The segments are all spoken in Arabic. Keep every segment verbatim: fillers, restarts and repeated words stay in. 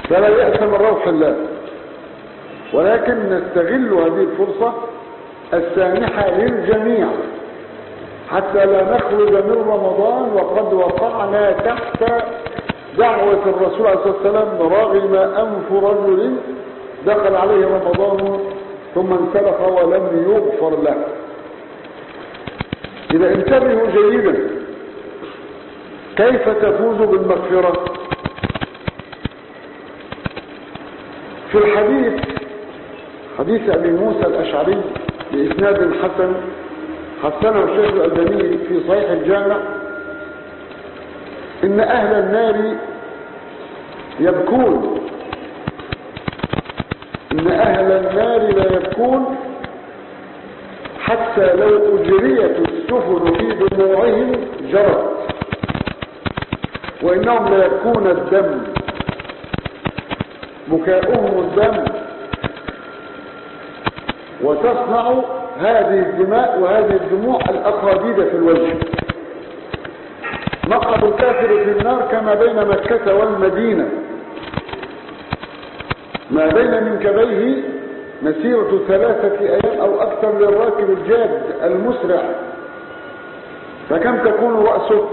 فلا يأس من روح الله، ولكن نستغل هذه الفرصة السانحة للجميع حتى لا نخرج من رمضان وقد وقعنا تحت دعوة الرسول عليه الصلاة والسلام رغم أنف رجل دخل عليه رمضان ثم انسلخ ولم يغفر له. إذا انتبهوا جيدا، كيف تفوز بالمغفرة؟ في الحديث حديث أبي موسى الأشعري بإسناد حسن حسنه الشيخ الألباني في صحيح الجامع، إن أهل النار يبكون، إن أهل النار لا يبكون حتى لو أجريت السفن في دموعهم جرت، وإنهم لا يبكون الدم، بكاؤهم الدم، وتصنع هذه الدماء وهذه الدموع الأخاديد في الوجه. مقعد الكافر في النار كما بين مكة والمدينة، ما بين منكبيه مسيرة ثلاثة أيام أو أكثر للراكب الجاد المسرع، فكم تكون رأسه؟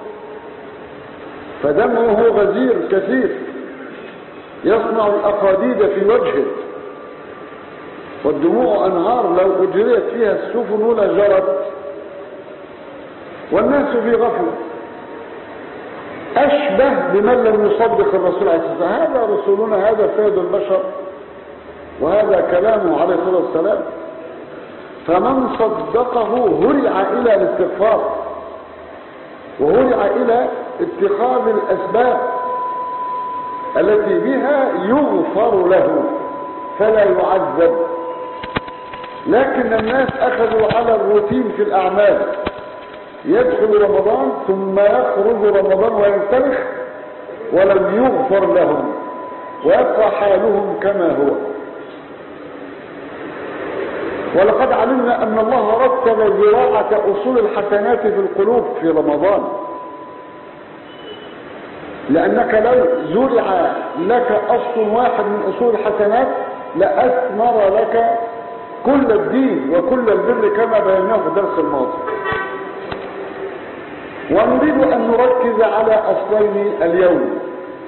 فدمه غزير كثير يصنع الأخاديد في وجهه، والدموع أنهار لو أجريت فيها السفن لجرت، والناس في غفلة. أشبه بمن لم يصدق الرسول عليه الصلاة والسلام، هذا رسولنا، هذا سيد البشر، وهذا كلامه عليه الصلاة والسلام، فمن صدقه هرع إلى الاستغفار وهرع إلى اتخاذ الأسباب التي بها يغفر له فلا يعذب. لكن الناس أخذوا على الروتين في الأعمال، يدخل رمضان ثم يخرج رمضان وينسلخ ولم يغفر لهم، ويبقى حالهم كما هو. ولقد علمنا أن الله رتب زراعة أصول الحسنات في القلوب في رمضان، لأنك لو زرع لك أصل واحد من أصول الحسنات لأثمر لك كل الدين وكل البر كما بيناه في الدرس الماضي. ونريد أن نركز على أصلين اليوم،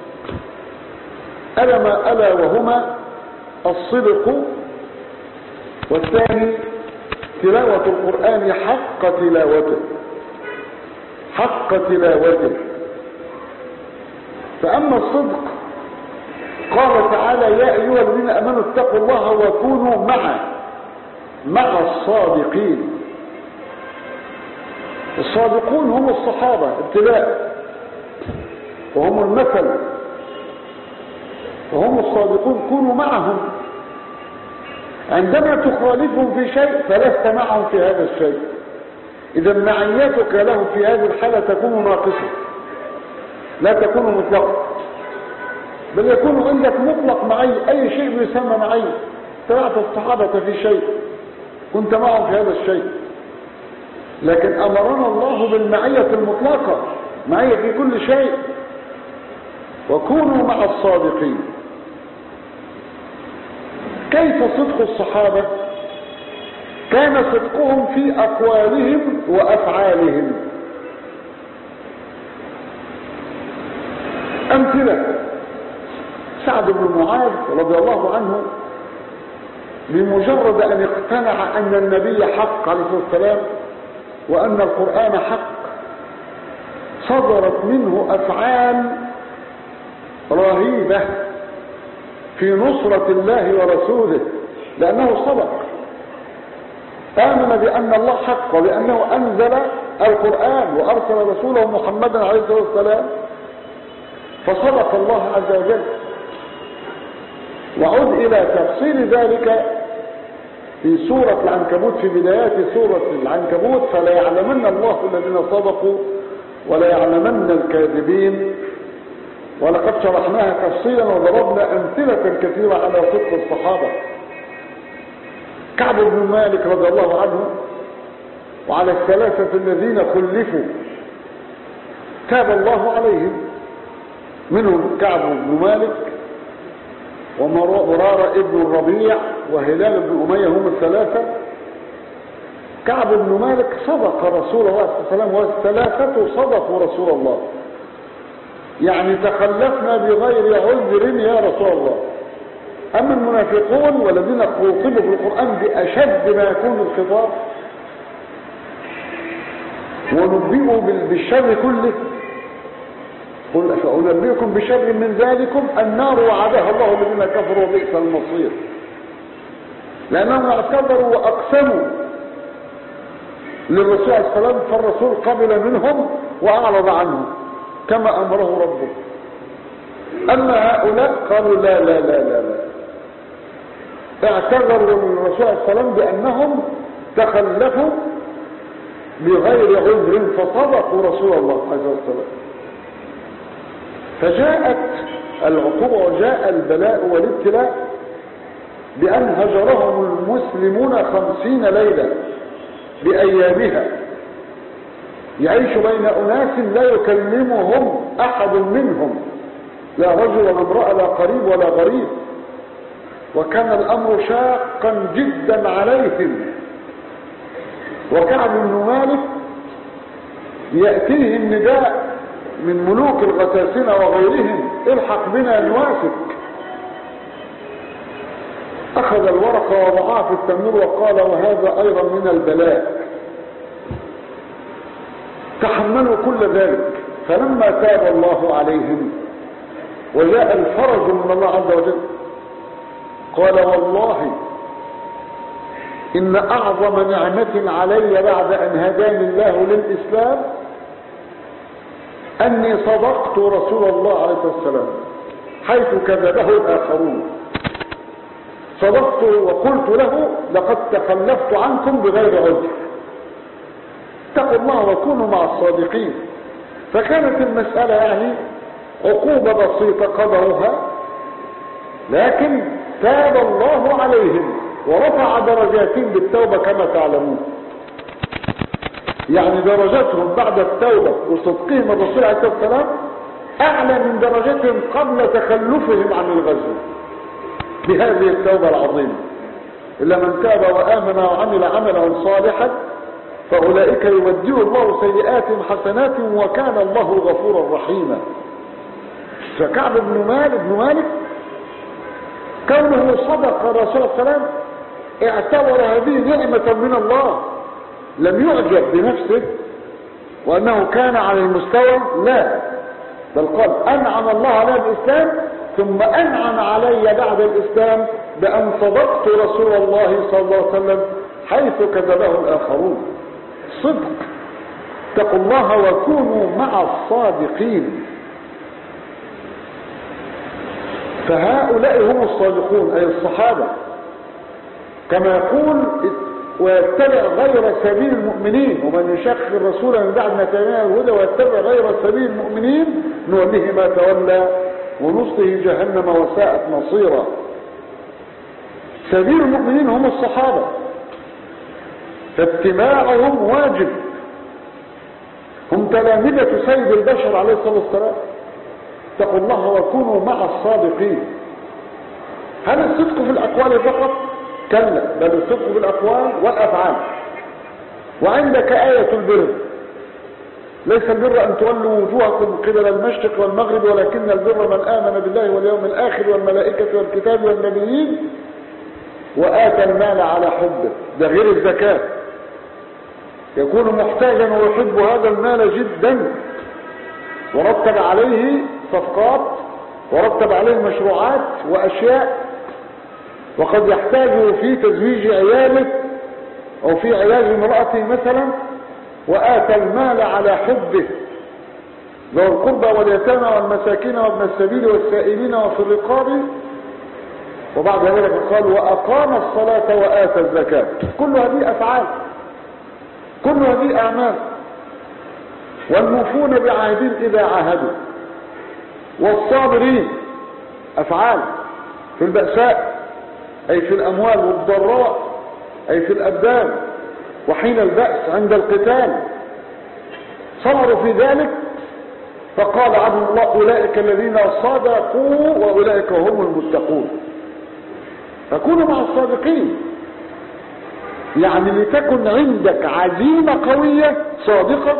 ألا ما ألا وهما الصدق، والثاني تلاوة القرآن حق تلاوته حق تلاوته. فأما الصدق قال تعالى: يا أيها الذين آمنوا اتقوا الله وكونوا مع مع الصادقين. الصادقون هم الصحابة ابتلاء، وهم المثل، وهم الصادقون، كونوا معهم. عندما تخالفهم في شيء فلست معهم في هذا الشيء، إذا معيتك لهم في هذه الحالة تكون ناقصة، لا تكون مطلقة، بل يكون عندك مطلق معي، أي شيء يسمى معي. تبعت الصحابة في شيء كنت معهم في هذا الشيء، لكن أمرنا الله بالمعية المطلقة، معية في كل شيء. وكونوا مع الصادقين. كيف صدق الصحابة؟ كان صدقهم في أقوالهم وأفعالهم. أمثلة: سعد بن معاذ رضي الله عنه بمجرد أن اقتنع أن النبي حق عليه الصلاة والسلام وأن القرآن حق، صدرت منه أفعال رهيبة في نصرة الله ورسوله، لأنه صدق، آمن بأن الله حق وبأنه أنزل القرآن وأرسل رسوله محمدا عليه الصلاة والسلام، فصدق الله عز وجل. وعد إلى تفصيل ذلك في سورة العنكبوت، في بدايات سورة العنكبوت: فلا يعلمن الله الذين صدقوا ولا يعلمن الكاذبين. ولقد شرحناها تفصيلا وضربنا أمثلة كثيرة على صدق الصحابة. كعب بن مالك رضي الله عنه وعلى الثلاثة الذين خلفوا تاب الله عليهم، منهم كعب بن مالك ومرارة ابن الربيع وهلال بن أمية هم الثلاثة. كعب بن مالك صدق رسول الله صلى الله عليه وسلم، والثلاثة صدقوا رسول الله، يعني تخلفنا بغير عذر يا رسول الله. أما المنافقون والذين خوطبوا في القرآن بأشد ما يكون الخطاب ونبئوا بالشر كله، قل فأنبئكم بشر من ذلكم النار وعدها الله الذين كفروا وبئس المصير، لأنهم اعتبروا وأقسموا للرسول صلى الله عليه وسلم، فالرسول قبل منهم وأعرض عنهم كما أمره ربه. أما هؤلاء قالوا لا لا لا لا لا، اعتذروا للرسول صلى الله عليه وسلم بأنهم تخلفوا بغير عذر فصدقوا رسول الله عليه وسلم. فجاءت العقوبة وجاء البلاء والابتلاء بأن هجرهم المسلمون خمسين ليلة بأيامها، يعيش بين أناس لا يكلمهم أحد منهم، لا رجل ولا امرأة، لا قريب ولا غريب، وكان الأمر شاقا جدا عليهم. وكعب بن مالك يأتيه النداء من ملوك الغساسنة وغيرهم الحق بنا نوافق، أخذ الورقة وضعها في التنور وقال وهذا أيضا من البلاء، تحملوا كل ذلك. فلما تاب الله عليهم وجاء الفرج من الله عز وجل قال والله إن أعظم نعمة علي بعد أن هداني الله للإسلام أني صدقت رسول الله عليه الصلاة والسلام حيث كذبه الآخرون. صدقت وقلت له لقد تخلفت عنكم بغير عذر، اتقوا الله وكونوا مع الصادقين. فكانت المسألة يعني عقوبة بسيطة قدرها، لكن تاب الله عليهم ورفع درجاتهم بالتوبة كما تعلمون. يعني درجاتهم بعد التوبة وصدقهم الرسول عليه الصلاة والسلام أعلى من درجتهم قبل تخلفهم عن الغزو بهذه التوبة العظيمة. إلا من تاب وآمن وعمل عملا صالحا فأولئك يبدل الله سيئاتهم حسنات وكان الله غفورا رحيما. فكعب بن مالك بن مالك كونه صدق الرسول صلى الله عليه وسلم اعتبر هذه نعمة من الله، لم يعجب بنفسه وأنه كان على المستوى، لا، بل قال أنعم الله على الإسلام ثم أنعم علي بعد الإسلام بأن صدقت رسول الله صلى الله عليه وسلم حيث كذبه الآخرون. صدق، اتقوا الله وكونوا مع الصادقين. فهؤلاء هم الصادقون أي الصحابة، كما يقول ويتبع غير سبيل المؤمنين ومن يشخ الرسول من بعد ما تبين الهدى ويتبع غير سبيل المؤمنين نوليه ما تولى ونصله جهنم وساءت مصيرا. سبيل المؤمنين هم الصحابة، فاتباعهم واجب، هم تلامذة سيد البشر عليه الصلاة والسلام. اتقوا الله وكونوا مع الصادقين. هل الصدق في الأقوال فقط؟ كلا، بل الصدق في الأقوال والأفعال. وعندك آية البر، ليس البر أن تولوا وجوهكم قبل المشرق والمغرب ولكن البر من آمن بالله واليوم الآخر والملائكة والكتاب والنبيين وآتى المال على حبه. ده غير الزكاة، يكون محتاجا ويحب هذا المال جدا ورتب عليه صفقات ورتب عليه مشروعات وأشياء، وقد يحتاج في تزويج عياله أو في علاج امرأته مثلا، وآتى المال على حبه ذو القربى واليتامى والمساكين وابن السبيل والسائلين وفي الرقاب. وبعد ذلك قال وأقام الصلاة وآتى الزكاة. كل هذه أفعال، كل هذه أعمال. والموفون بعهدهم إذا عاهدوا، والصابرين أفعال في البأساء أي في الأموال والضراء أي في الأبدان، وحين البأس عند القتال صبروا في ذلك. فقال عبد الله أولئك الذين صدقوا وأولئك هم المتقون. فكونوا مع الصادقين، يعني لتكن عندك عزيمة قوية صادقة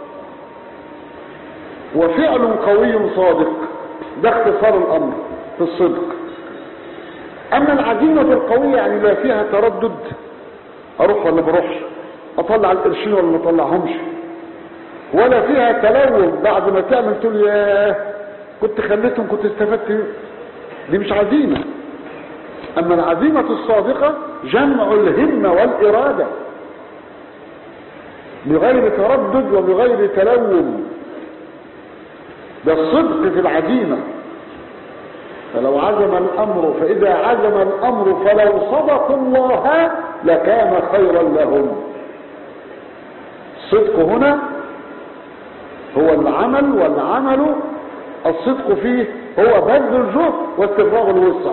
وفعل قوي صادق، ده اختصار الأمر في الصدق. أما العزيمة القوية يعني لا فيها تردد، أروح ولا بروحش، أطلع القرشين ولا ما أطلعهمش، ولا فيها تلوث بعد ما تعمل تقول ياه كنت خليتهم كنت استفدت، دي مش عزيمة. أما العزيمة الصادقة جمع الهمة والإرادة بغير تردد وبغير تلوم، ده الصدق في العزيمة. فلو عزم الأمر فإذا عزم الأمر فلو صدقوا الله لكان خيرا لهم. الصدق هنا هو العمل، والعمل الصدق فيه هو بذل الجهد واستفراغ الوسع.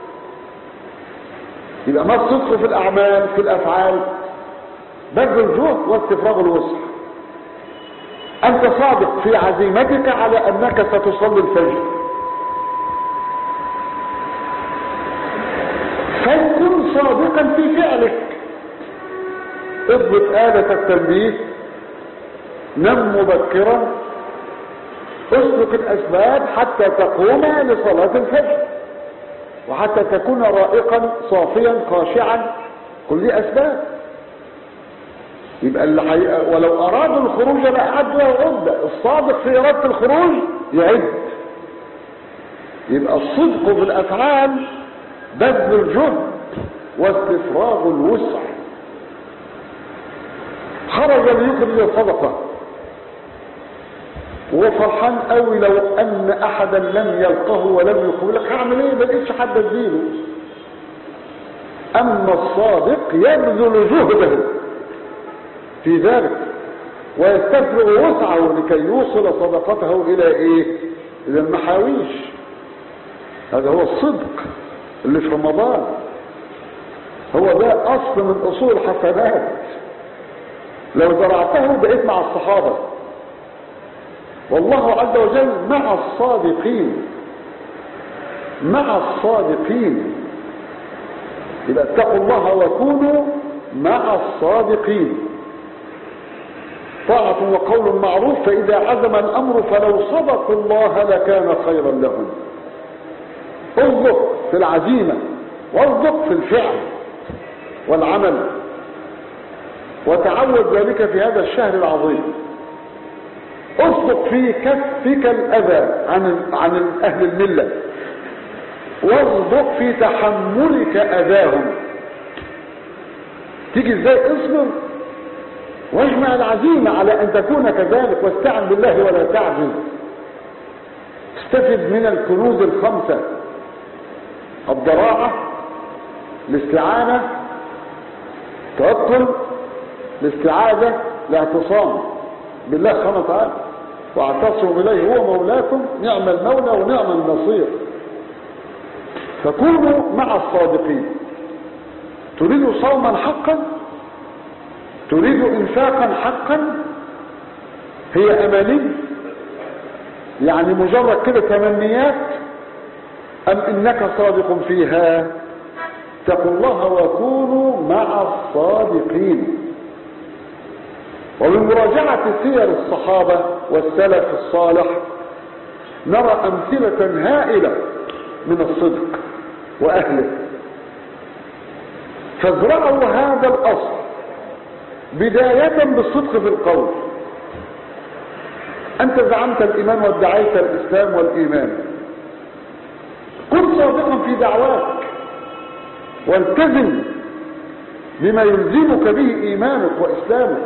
يبقى ما الصدق في الأعمال في الأفعال؟ بذل الجهد واستفراغ الوسع. أنت صادق في عزيمتك على أنك ستصلي الفجر، فكن صادقا في فعلك. اضبط آلة التنبيه، نم مبكرا، اسلك الأسباب حتى تقوم لصلاة الفجر، وحتى تكون رائقا صافيا خاشعا، كل دي أسباب. يبقى اللي حي... ولو أرادوا الخروج لأعدوا عدة، الصادق في إرادة الخروج يعد. يبقى الصدق في الأفعال بذل الجهد واستفراغ الوسع. خرج ليخرج صدقة وهو فرحان قوي لو ان احدا لم يلقه ولم يقول لك هعمل ايه، ما لقيتش حد اديله. اما الصادق يبذل جهده في ذلك ويستفرغ وسعه لكي يوصل صدقته الى ايه؟ الى المحاويش. هذا هو الصدق اللي في رمضان، هو ده اصل من اصول الحسنات. لو زرعته بقيت مع الصحابة، والله عز وجل مع الصادقين، مع الصادقين. يبقى اتقوا الله وكونوا مع الصادقين. طاعة وقول معروف، فإذا عزم الأمر فلو صدقوا الله لكان خيرا لهم. اصدق في العزيمة واصدق في الفعل والعمل، وتعود ذلك في هذا الشهر العظيم. اصدق في كفك الأذى عن عن أهل الملة، واصدق في تحملك أذاهم. تيجي ازاي؟ اصبر واجمع العزيمة على أن تكون كذلك، واستعن بالله ولا تعجز. استفد من الكنوز الخمسة: الضراعة، الاستعانة، التوكل، الاستعاذة، الاعتصام بالله سبحانه وتعالى، واعتصموا إليه هو مولاكم نعم المولى ونعم النصير. فكونوا مع الصادقين. تريد صوما حقا؟ تريد انفاقا حقا؟ هي اماني يعني مجرد كده تمنيات، ام انك صادق فيها؟ اتقوا الله وكونوا مع الصادقين. ومن مراجعة سير الصحابة والسلف الصالح نرى أمثلة هائلة من الصدق وأهله. فازرعوا هذا الأصل بداية بالصدق في القول. أنت زعمت الإيمان وادعيت الإسلام والإيمان، كن صادقا في دعواك والتزم بما يلزمك به إيمانك وإسلامك.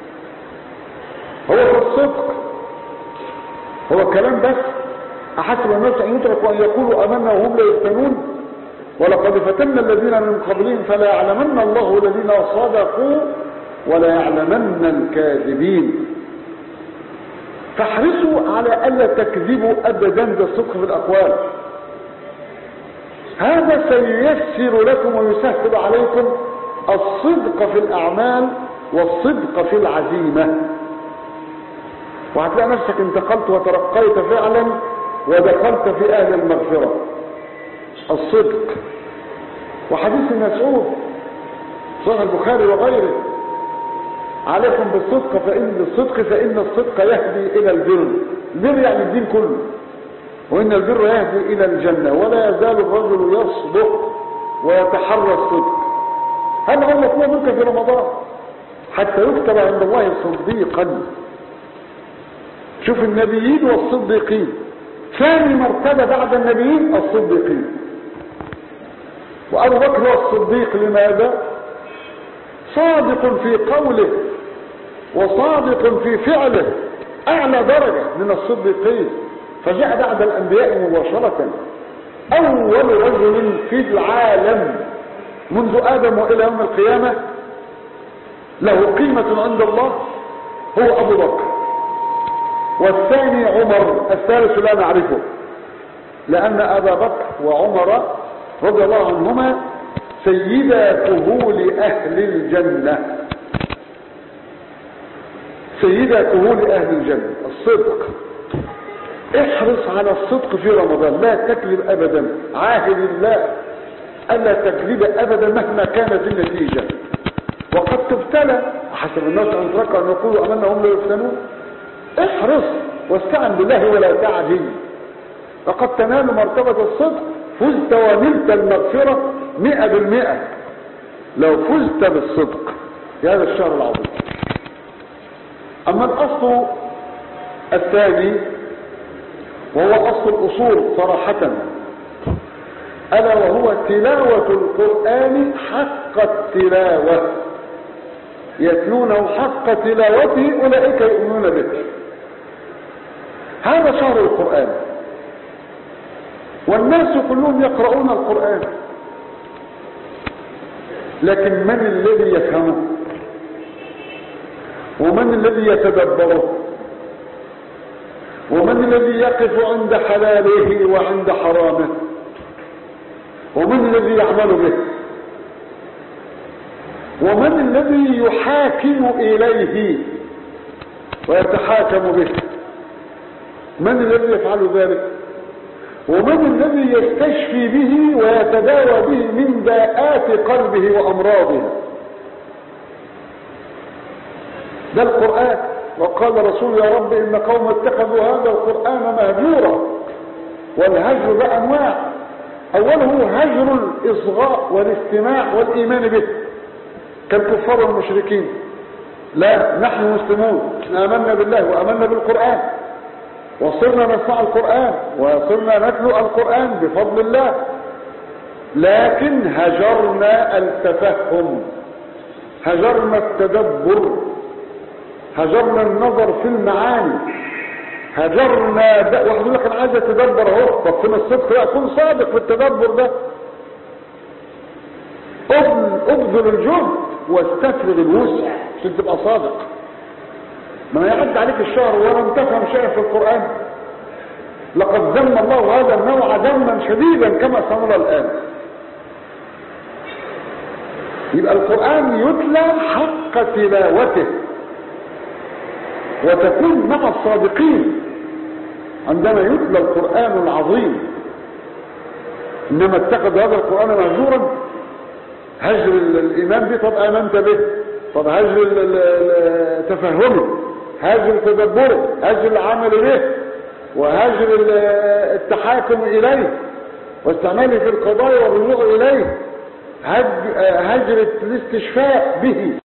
هو في الصدق، هو كلام بس. أحسب الناس أن يتركوا أن يقولوا آمنا وهم لا يفتنون ولقد فتنا الذين من قبلهم فلا يعلمن الله الذين صدقوا ولا يعلمن الكاذبين. فاحرصوا على ألا تكذبوا أبدا بالصدق في الأقوال. هذا سييسر لكم ويسهل عليكم الصدق في الأعمال والصدق في العزيمة، وهتلاقي نفسك انتقلت وترقيت فعلا ودخلت في أهل المغفرة. الصدق وحديث مسعود صحيح البخاري وغيره: عليكم بالصدق فإن بالصدق فإن الصدق يهدي إلى البر. البر يعني الدين كله، وإن البر يهدي إلى الجنة، ولا يزال الرجل يصدق ويتحرى الصدق. هذا هو مطلوب منك في رمضان حتى يكتب عند الله صديقا. شوف النبيين والصديقين، ثاني مرتبة بعد النبيين الصديقين. وأبو بكر هو الصديق لماذا؟ صادق في قوله وصادق في فعله، أعلى درجة من الصديقين، فجاء بعد الأنبياء مباشرة. أول رجل في العالم منذ آدم وإلى يوم القيامة له قيمة عند الله هو أبو بكر، والثاني عمر، الثالث لا نعرفه، لأن أبا بكر وعمر رضي الله عنهما سيدا كهول أهل الجنة، سيدا كهول أهل الجنة. الصدق، احرص على الصدق في رمضان، لا تكذب أبدا، عاهد الله ألا تكذب أبدا مهما كانت النتيجة. وقد تبتلى، حسب الناس أن تركوا أن يقولوا أمنا هم لا يفتنون. احرص واستعن بالله ولا تعجل، فقد تنال مرتبة الصدق، فزت ونلت المغفرة مئة بالمئة لو فزت بالصدق في هذا الشهر العظيم. أما الأصل الثاني وهو أصل الأصول صراحة، ألا وهو تلاوة القرآن حق التلاوة، يتلونه حق تلاوته أولئك يؤمنون به. هذا شهر القرآن، والناس كلهم يقرؤون القرآن، لكن من الذي يفهمه؟ ومن الذي يتدبره؟ ومن الذي يقف عند حلاله وعند حرامه؟ ومن الذي يعمل به؟ ومن الذي يحاكم إليه ويتحاكم به؟ من الذي يفعل ذلك؟ ومن الذي يستشفي به ويتداوى به من داءات قلبه وأمراضه؟ ده القرآن. وقال رسول يا رب إن قوم اتخذوا هذا القرآن مهجورا. والهجر بأنواع، أوله هجر الإصغاء والاستماع والإيمان به كالكفار والمشركين. لا، نحن مسلمون، آمنا بالله وآمنا بالقرآن وصرنا نسمع القرآن وصرنا نتلو القرآن بفضل الله، لكن هجرنا التفهم، هجرنا التدبر، هجرنا النظر في المعاني، هجرنا ده. واحد يقول لك انا عايز اتدبر اهو، طب فين الصدق؟ لا، كن صادق في التدبر ده، ابذل الجهد واستفرغ الوسع عشان تبقى صادق. ما يعد عليك الشهر ولم تفهم شيئا في القرآن، لقد ذم الله هذا النوع ذما شديدا كما سنرى الآن. يبقى القرآن يتلى حق تلاوته، وتكون مع الصادقين عندما يتلى القرآن العظيم. إنما اتخذ هذا القرآن مهجورا، هجر الإيمان به، طب آمنت به، طب هجر تفهمه، هجر تدبره، هجر العمل به، وهجر التحاكم إليه واستعماله في القضايا والرجوع إليه، هجر الاستشفاء به.